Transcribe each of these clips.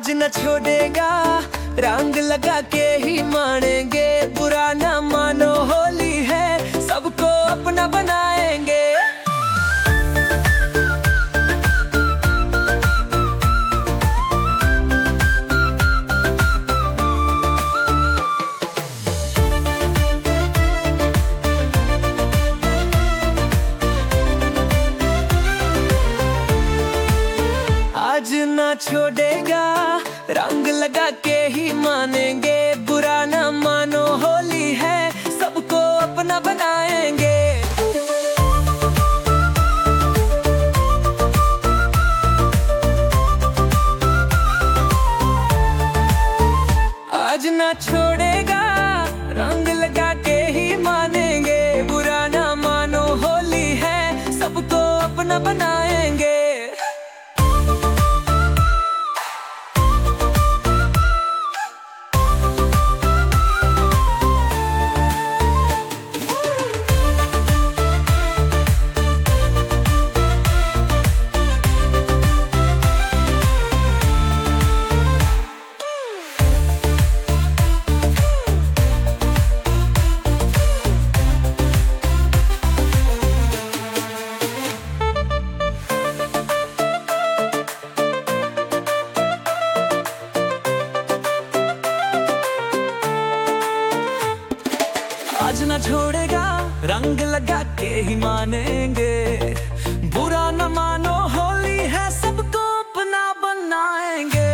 आज न छोड़ेगा, रंग लगा के ही मानेंगे। बुरा ना मानो होली है, सबको अपना बनाएंगे। आज ना छोड़ेगा, रंग लगा के ही मानेंगे। बुरा ना मानो होली है, सबको अपना बनाएंगे। आज ना छोड़ेगा, रंग लगा के ही मानेंगे। बुरा ना मानो होली है, सबको अपना बनाएंगे। आज ना छोड़ेगा, रंग लगा के ही मानेंगे। बुरा न मानो होली है, सबको अपना बनाएंगे।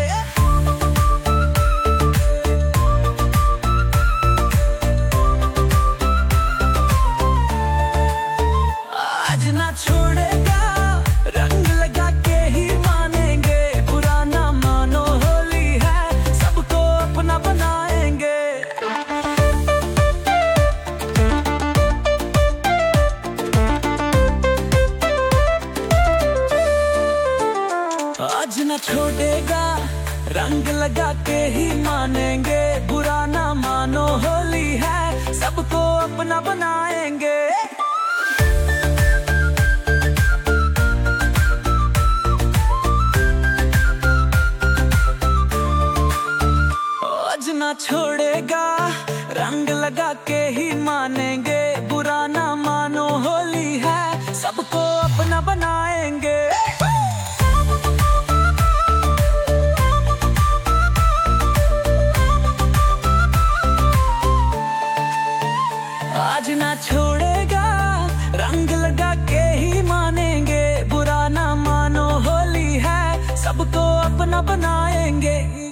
आज ना छोड़ेगा, रंग लगा के ही मानेंगे। बुरा न मानो होली है, सबको अपना बनाएंगे। आज न छोड़ेगा, रंग लगा के ही मानेंगे। बुरा ना मानो होली है, सबको अपना बनाएंगे। आज न छोड़ेगा, रंग लगा के ही मानेंगे। बुरा ना मानो होली है, सबको अपना बनाएंगे। आज ना छोड़ेगा, रंग लगा के ही मानेंगे। बुरा ना मानो होली है, सबको अपना बनाएंगे।